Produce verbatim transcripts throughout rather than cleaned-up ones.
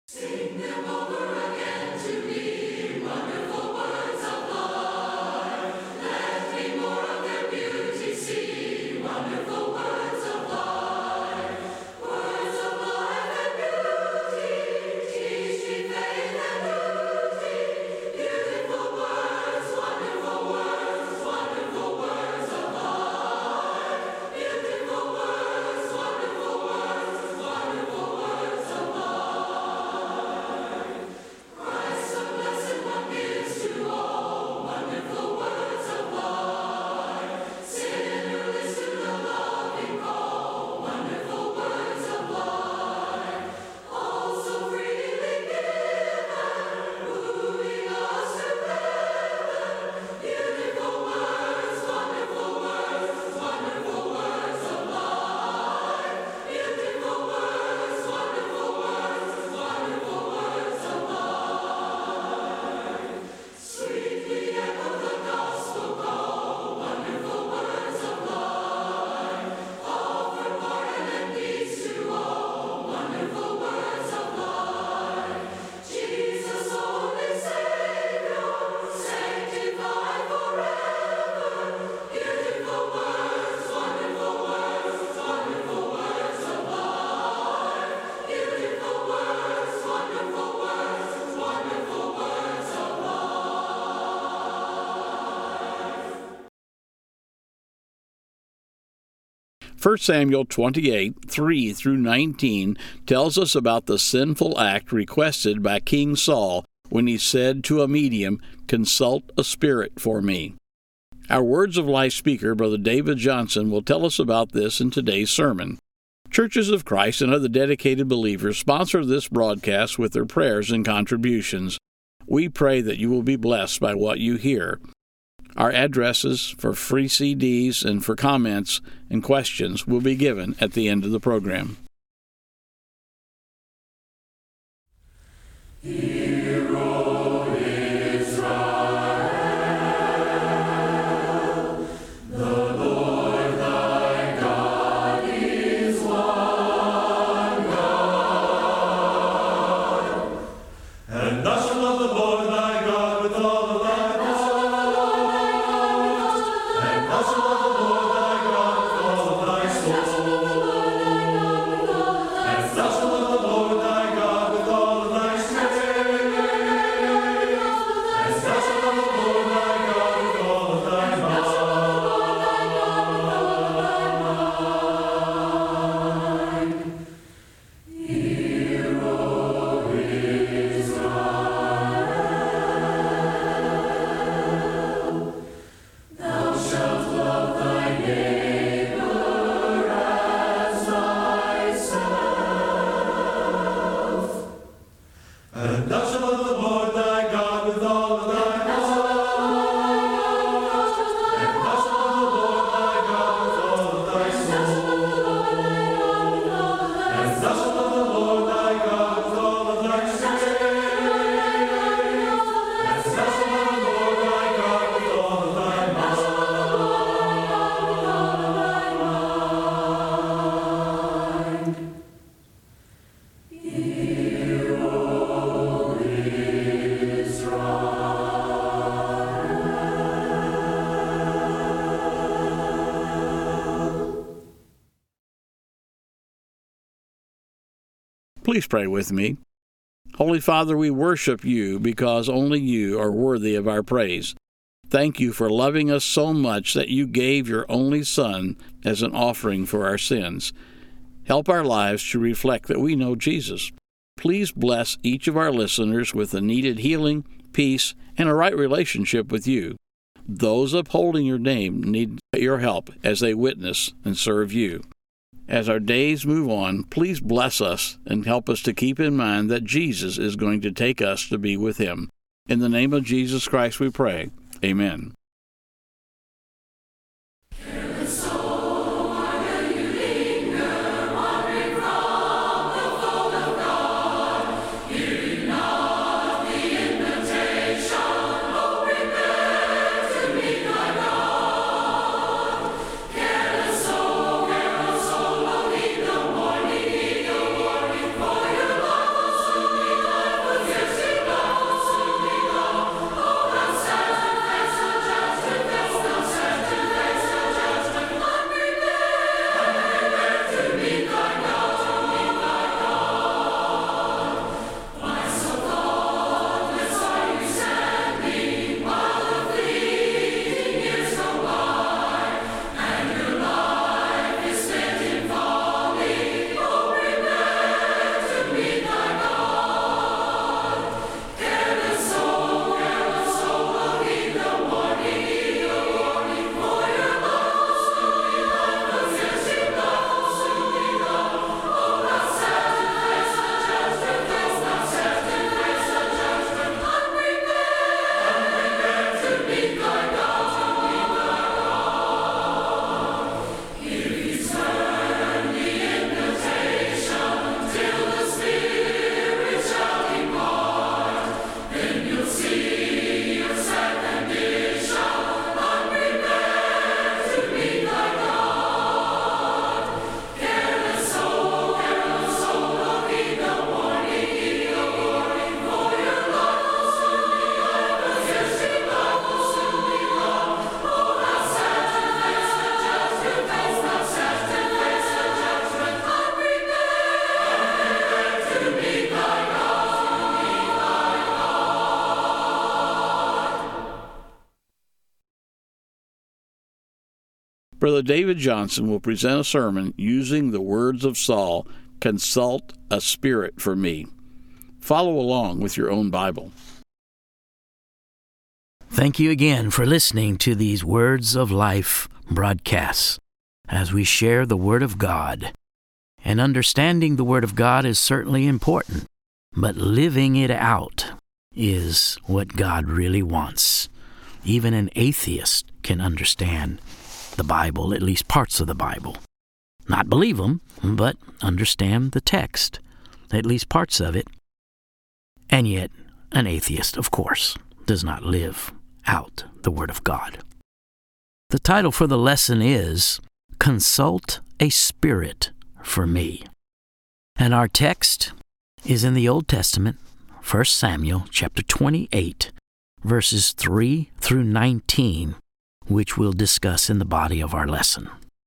Sing them over again to me, wonderful words of life. Let me more of their beauty see, wonderful words of life. Words of life and beauty, teach me faith and duty. Beautiful words, wonderful words, wonderful words of life. Beautiful words, wonderful words, wonderful words of life. Christ, the blessed one, gives to all wonderful words of life. Sinner, listen to loving call, wonderful words of life. All so freely given, moving us to heaven. Beautiful words, wonderful words, wonderful words of life. Beautiful words, wonderful words, wonderful words of life. Sweetly echo the gospel call, wonderful words of life. Offer pardon and peace to all, wonderful words of life. Jesus, only Savior, sanctified forever. Beautiful words, wonderful words, wonderful words of life. Beautiful words, wonderful words, wonderful words of life. First Samuel twenty-eight, three through nineteen tells us about the sinful act requested by King Saul when he said to a medium, "Consult a spirit for me." Our Words of Life speaker, Brother David Johnson, will tell us about this in today's sermon. Churches of Christ and other dedicated believers sponsor this broadcast with their prayers and contributions. We pray that you will be blessed by what you hear. Our addresses for free C Ds and for comments and questions will be given at the end of the program. Hear, O Israel, the Lord thy God is one God. And thou shalt love the Lord thy God with all of thy heart. And thou shalt love the Lord thy God with all of thy soul. And thou shalt love the Lord thy God with all of thy strength. And thou shalt love the Lord thy God with all of thy mind. Hear, O Israel, thou shalt love thy neighbor as thyself. And thou shalt love the Lord thy God with all of thy heart. And thou shalt love the Lord thy God with all of thy soul. And thou shalt love the Lord thy God with all of thy strength. And thou shalt love the Lord thy God with all of thy mind. Hear, O Israel. Please pray with me. Holy Father, we worship you because only you are worthy of our praise. Thank you for loving us so much that you gave your only Son as an offering for our sins. Help our lives to reflect that we know Jesus. Please bless each of our listeners with the needed healing, peace, and a right relationship with you. Those upholding your name need your help as they witness and serve you. As our days move on, please bless us and help us to keep in mind that Jesus is going to take us to be with him. In the name of Jesus Christ we pray. Amen. Careless soul, why will you linger, wandering from the fold of God? Hearing not the invitation, oh, prepare to meet thy God. Careless soul, careless soul, oh, heed the warning, heed the warning, for your love will soon be Brother David Johnson will present a sermon using the words of Saul, "Consult a spirit for me." Follow along with your own Bible. Thank you again for listening to these Words of Life broadcasts as we share the Word of God. And understanding the Word of God is certainly important, but living it out is what God really wants. Even an atheist can understand the Bible, at least parts of the Bible. Not believe them, but understand the text, at least parts of it. And yet, an atheist, of course, does not live out the Word of God. The title for the lesson is Consult a Spirit for Me. And our text is in the Old Testament, First Samuel chapter twenty-eight, verses three through nineteen, which we'll discuss in the body of our lesson.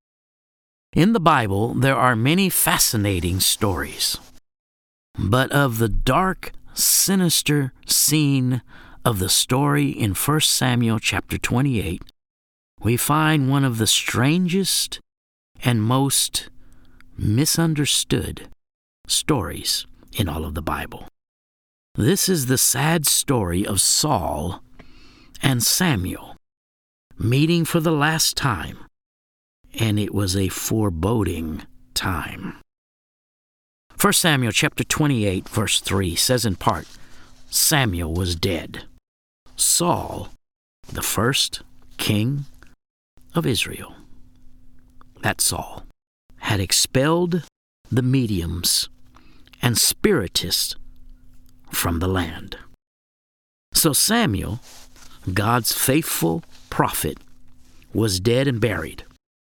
In the Bible, there are many fascinating stories, but of the dark, sinister scene of the story in First Samuel chapter twenty-eight, we find one of the strangest and most misunderstood stories in all of the Bible. This is the sad story of Saul and Samuel meeting for the last time, and it was a foreboding time. First Samuel chapter twenty-eight, verse three says in part, Samuel was dead. Saul, the first king of Israel, that Saul, had expelled the mediums and spiritists from the land. So Samuel, God's faithful prophet, was dead and buried.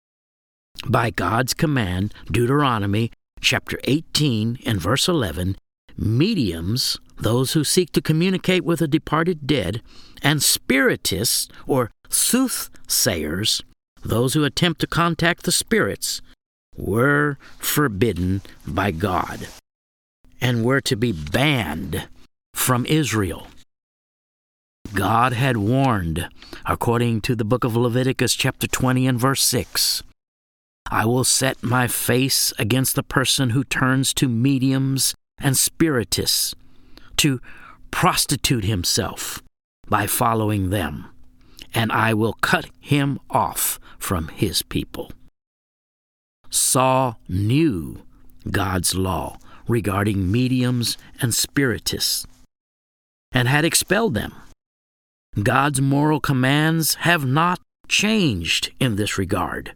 By God's command, Deuteronomy chapter eighteen and verse eleven, mediums, those who seek to communicate with a departed dead, and spiritists or soothsayers, those who attempt to contact the spirits, were forbidden by God and were to be banned from Israel. God had warned, according to the book of Leviticus chapter twenty and verse six, I will set my face against the person who turns to mediums and spiritists to prostitute himself by following them, and I will cut him off from his people. Saul knew God's law regarding mediums and spiritists and had expelled them. God's moral commands have not changed in this regard.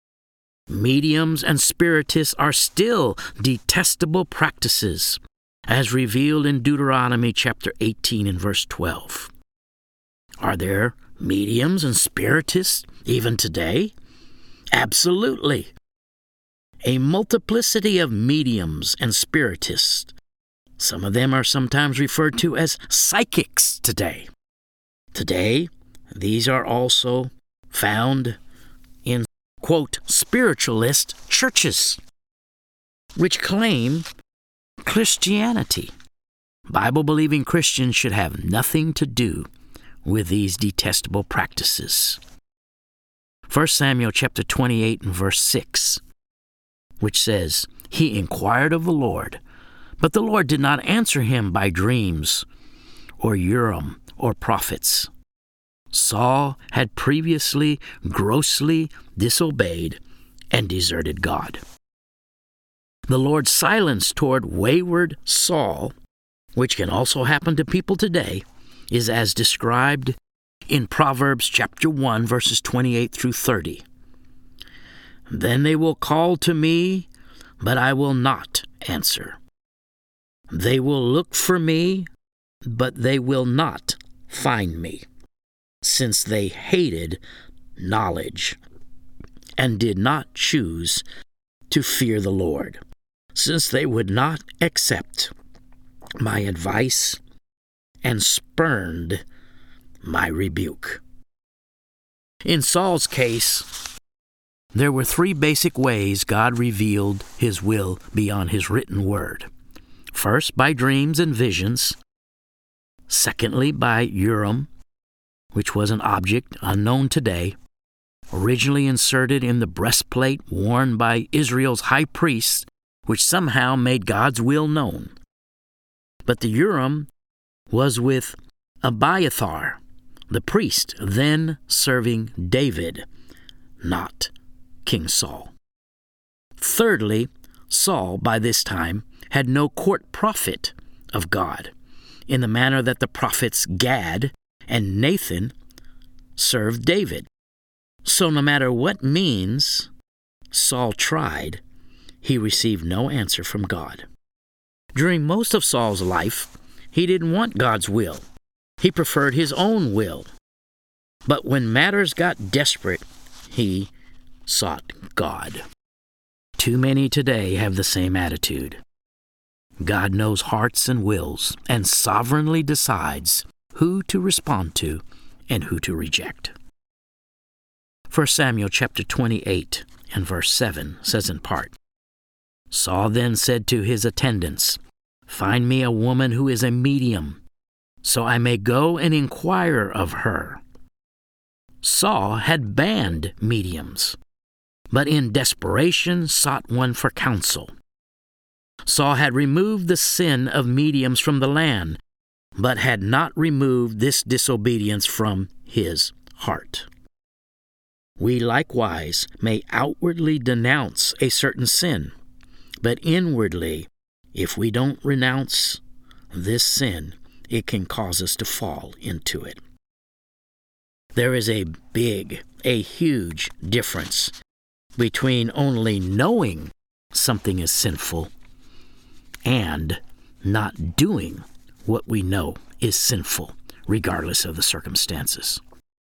Mediums and spiritists are still detestable practices, as revealed in Deuteronomy chapter eighteen and verse twelve. Are there mediums and spiritists even today? Absolutely. A multiplicity of mediums and spiritists. Some of them are sometimes referred to as psychics today. Today, these are also found in, quote, spiritualist churches, which claim Christianity. Bible-believing Christians should have nothing to do with these detestable practices. First Samuel chapter twenty-eight and verse six, which says, He inquired of the Lord, but the Lord did not answer him by dreams or Urim or prophets. Saul had previously grossly disobeyed and deserted God. The Lord's silence toward wayward Saul, which can also happen to people today, is as described in Proverbs chapter one, verses twenty-eight through thirty. Then they will call to me, but I will not answer. They will look for me, but they will not find me, since they hated knowledge and did not choose to fear the Lord, since they would not accept my advice and spurned my rebuke. In Saul's case, there were three basic ways God revealed his will beyond his written word. First, by dreams and visions. Secondly, by Urim, which was an object unknown today. originally inserted in the breastplate worn by Israel's high priest, which somehow made God's will known. But the Urim was with Abiathar, the priest then serving David, not King Saul. Thirdly, Saul, by this time, had no court prophet of God, in the manner that the prophets Gad and Nathan served David. So no matter what means Saul tried, he received no answer from God. During most of Saul's life, he didn't want God's will. He preferred his own will. But when matters got desperate, he sought God. Too many today have the same attitude. God knows hearts and wills and sovereignly decides who to respond to and who to reject. First Samuel chapter twenty-eight and verse seven says in part, Saul then said to his attendants, Find me a woman who is a medium, so I may go and inquire of her. Saul had banned mediums, but in desperation sought one for counsel. Saul had removed the sin of mediums from the land, but had not removed this disobedience from his heart. We likewise may outwardly denounce a certain sin, but inwardly, if we don't renounce this sin, it can cause us to fall into it. There is a big, a huge difference between only knowing something is sinful and not doing what we know is sinful, regardless of the circumstances.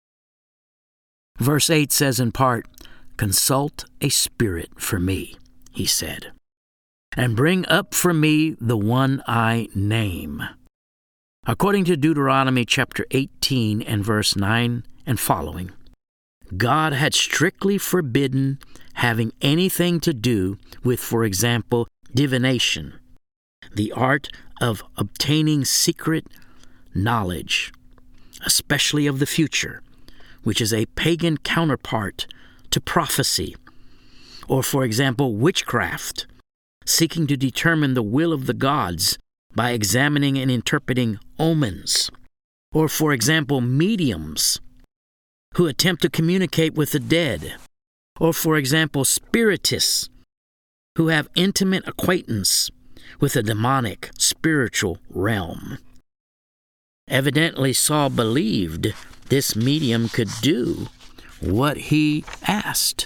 Verse eight says in part, Consult a spirit for me, he said, and bring up for me the one I name. According to Deuteronomy chapter eighteen and verse nine and following, God had strictly forbidden having anything to do with, for example, divination, the art of obtaining secret knowledge, especially of the future, which is a pagan counterpart to prophecy, or, for example, witchcraft, seeking to determine the will of the gods by examining and interpreting omens, or, for example, mediums who attempt to communicate with the dead, or, for example, spiritists who have intimate acquaintance with the demonic spiritual realm. Evidently, Saul believed this medium could do what he asked.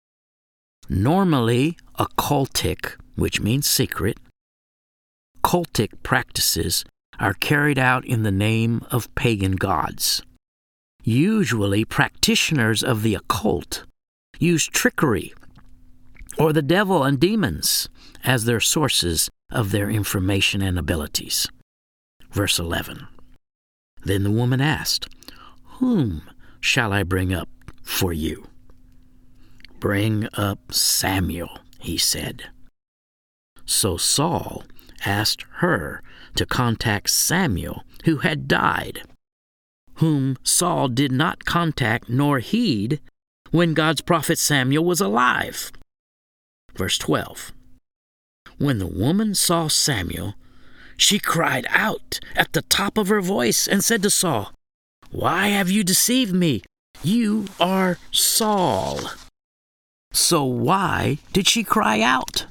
Normally, occultic, which means secret, cultic practices are carried out in the name of pagan gods. Usually, practitioners of the occult use trickery or the devil and demons as their sources of their information and abilities. Verse eleven. Then the woman asked, Whom shall I bring up for you? Bring up Samuel, he said. So Saul asked her to contact Samuel, who had died, whom Saul did not contact nor heed when God's prophet Samuel was alive. Verse twelve. When the woman saw Samuel, she cried out at the top of her voice and said to Saul, Why have you deceived me? You are Saul. So why did she cry out?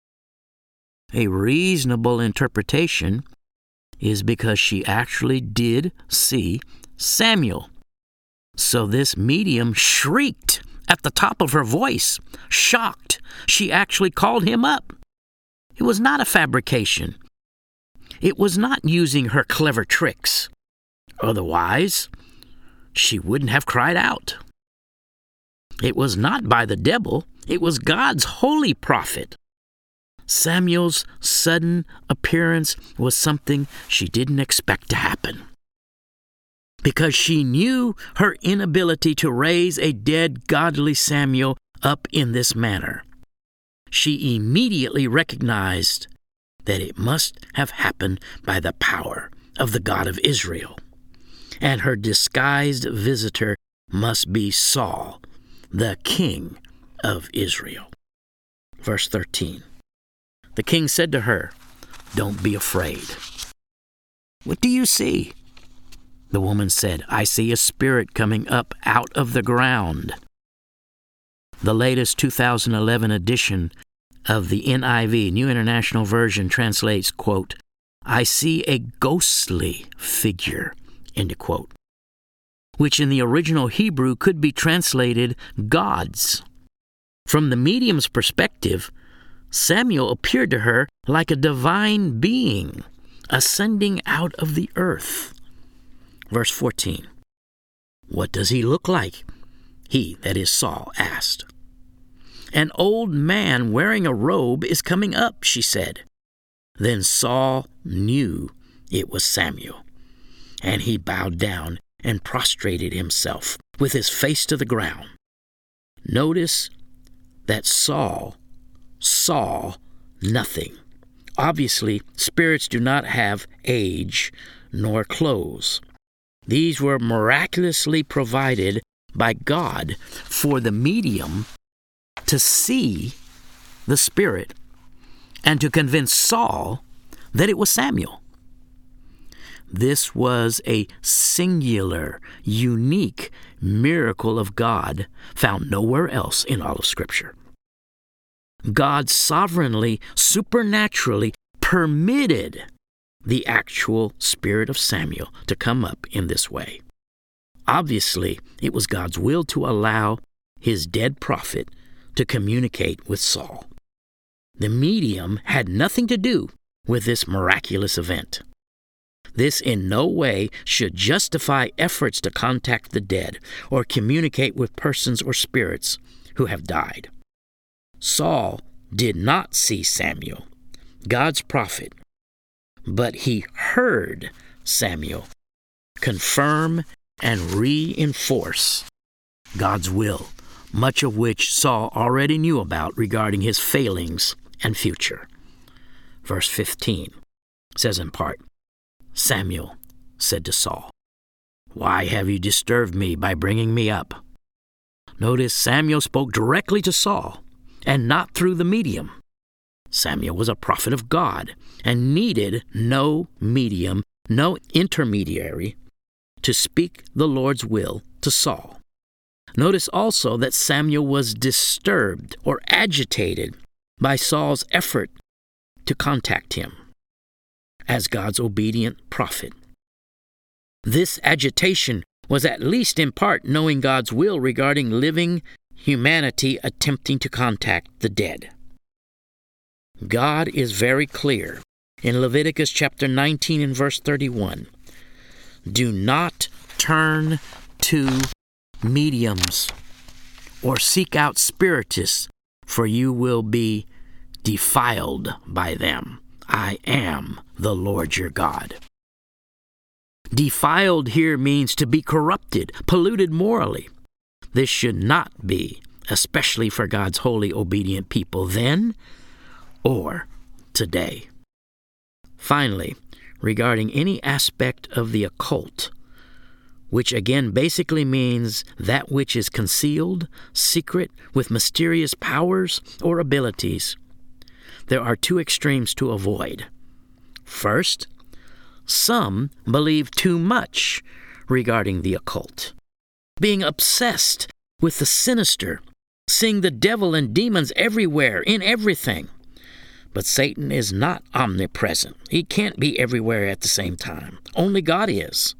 A reasonable interpretation is because she actually did see Samuel. So this medium shrieked at the top of her voice, shocked. She actually called him up. It was not a fabrication. It was not using her clever tricks. Otherwise, she wouldn't have cried out. It was not by the devil. It was God's holy prophet. Samuel's sudden appearance was something she didn't expect to happen. Because she knew her inability to raise a dead godly Samuel up in this manner, she immediately recognized that it must have happened by the power of the God of Israel, and her disguised visitor must be Saul, the king of Israel. Verse thirteen. The king said to her, "Don't be afraid." "What do you see?" The woman said, "I see a spirit coming up out of the ground." The latest two thousand eleven edition of the N I V, New International Version, translates, quote, "I see a ghostly figure," end quote, which in the original Hebrew could be translated gods. From the medium's perspective, Samuel appeared to her like a divine being ascending out of the earth. Verse fourteen. "What does he look like?" He, that is Saul, asked. "An old man wearing a robe is coming up," she said. Then Saul knew it was Samuel, and he bowed down and prostrated himself with his face to the ground. Notice that Saul saw nothing. Obviously, spirits do not have age nor clothes. These were miraculously provided by God for the medium to see the spirit and to convince Saul that it was Samuel. This was a singular, unique miracle of God found nowhere else in all of Scripture. God sovereignly, supernaturally permitted the actual spirit of Samuel to come up in this way. Obviously, it was God's will to allow his dead prophet to communicate with Saul. The medium had nothing to do with this miraculous event. This in no way should justify efforts to contact the dead or communicate with persons or spirits who have died. Saul did not see Samuel, God's prophet, but he heard Samuel confirm and reinforce God's will, much of which Saul already knew about regarding his failings and future. Verse fifteen says in part, Samuel said to Saul, "Why have you disturbed me by bringing me up?" Notice Samuel spoke directly to Saul and not through the medium. Samuel was a prophet of God and needed no medium, no intermediary to speak the Lord's will to Saul. Notice also that Samuel was disturbed or agitated by Saul's effort to contact him as God's obedient prophet. This agitation was at least in part knowing God's will regarding living humanity attempting to contact the dead. God is very clear in Leviticus chapter nineteen and verse thirty-one. Do not turn to mediums or seek out spiritists, for you will be defiled by them. I am the Lord your God. Defiled here means to be corrupted, polluted morally. This should not be, especially for God's holy, obedient people then or today. Finally, regarding any aspect of the occult, which again basically means that which is concealed, secret, with mysterious powers or abilities, there are two extremes to avoid. First, some believe too much regarding the occult, being obsessed with the sinister, seeing the devil and demons everywhere, in everything. But Satan is not omnipresent. He can't be everywhere at the same time. Only God is.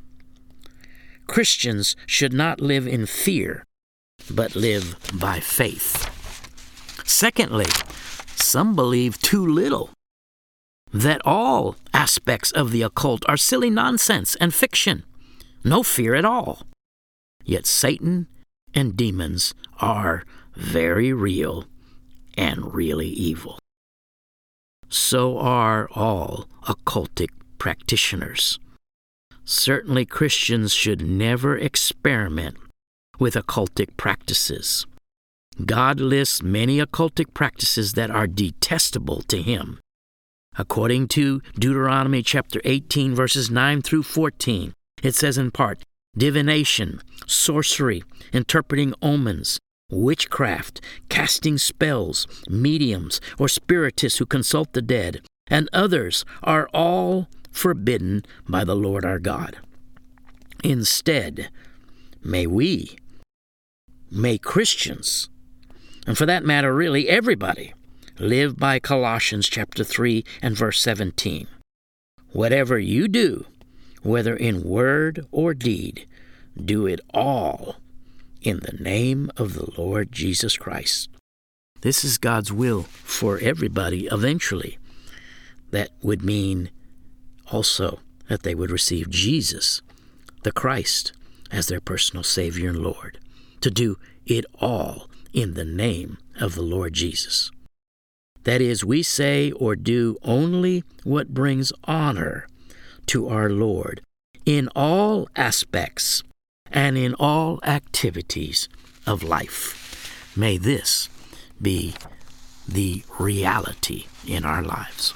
Christians should not live in fear, but live by faith. Secondly, some believe too little, that all aspects of the occult are silly nonsense and fiction, no fear at all. Yet Satan and demons are very real and really evil. So are all occultic practitioners. Certainly Christians should never experiment with occultic practices. God lists many occultic practices that are detestable to him. According to Deuteronomy chapter eighteen, verses nine through fourteen, it says in part, divination, sorcery, interpreting omens, witchcraft, casting spells, mediums, or spiritists who consult the dead, and others are all forbidden by the Lord our God. Instead, may we, may Christians, and for that matter, really everybody, live by Colossians chapter three and verse seventeen. Whatever you do, whether in word or deed, do it all in the name of the Lord Jesus Christ. This is God's will for everybody eventually. That would mean also that they would receive Jesus, the Christ, as their personal Savior and Lord, to do it all in the name of the Lord Jesus. That is, we say or do only what brings honor to our Lord in all aspects and in all activities of life. May this be the reality in our lives.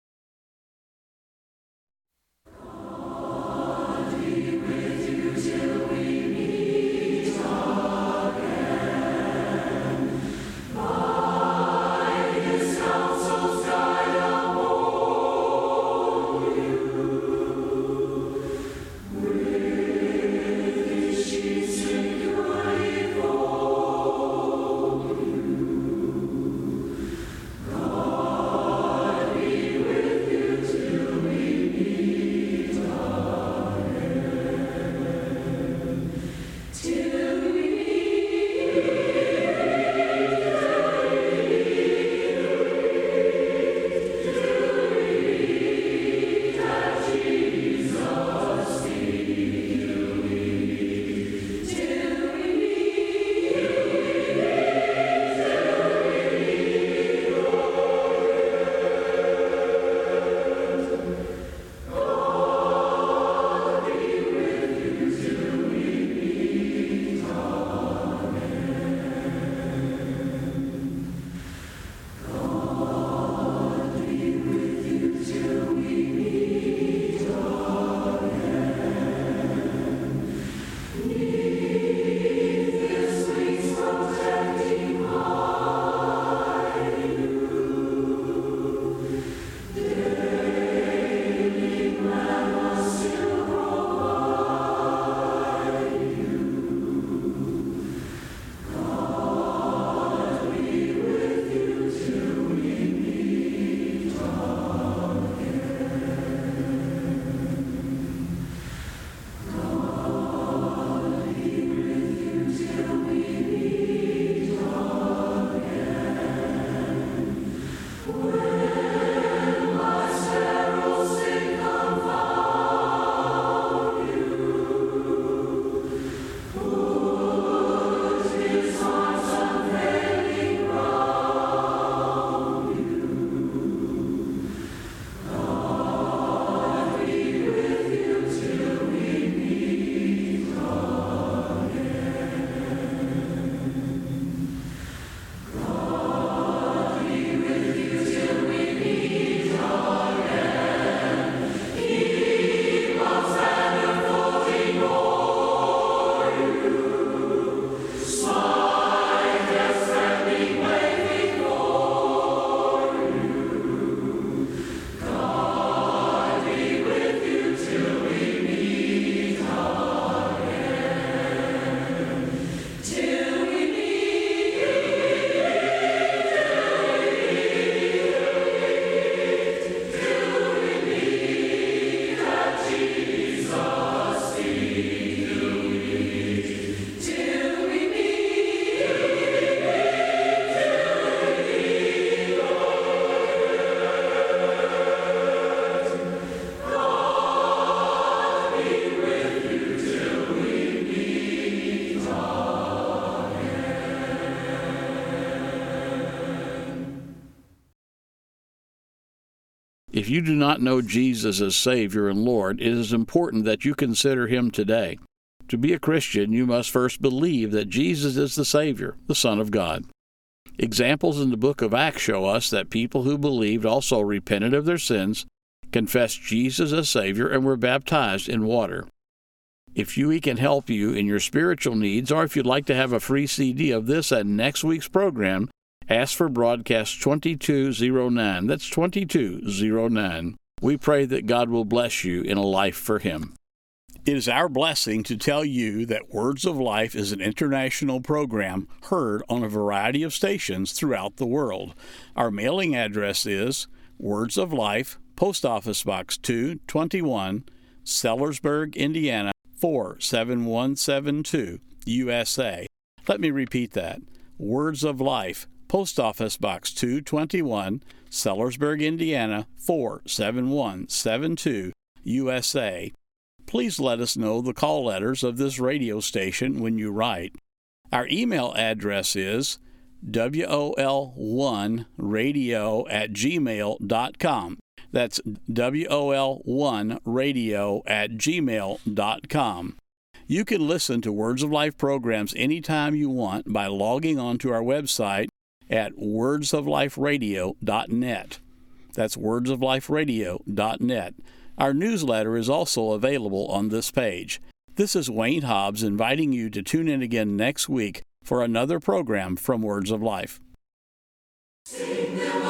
If you do not know Jesus as Savior and Lord, it is important that you consider Him today. To be a Christian, you must first believe that Jesus is the Savior, the Son of God. Examples in the book of Acts show us that people who believed also repented of their sins, confessed Jesus as Savior, and were baptized in water. If we can help you in your spiritual needs, or if you'd like to have a free C D of this at next week's program, ask for broadcast twenty-two oh nine. That's twenty-two oh nine. We pray that God will bless you in a life for Him. It is our blessing to tell you that Words of Life is an international program heard on a variety of stations throughout the world. Our mailing address is Words of Life, Post Office Box two twenty-one, Sellersburg, Indiana, four seven one seven two, U S A. Let me repeat that. Words of Life, Post Office Box two twenty-one, Sellersburg, Indiana, four seven one seven two, U S A. Please let us know the call letters of this radio station when you write. Our email address is W O L one radio at gmail dot com. That's W O L one radio at gmail dot com. You can listen to Words of Life programs anytime you want by logging on to our website at words of life radio dot net. That's words of life radio dot net. Our newsletter is also available on this page. This is Wayne Hobbs inviting you to tune in again next week for another program from Words of Life. Sing them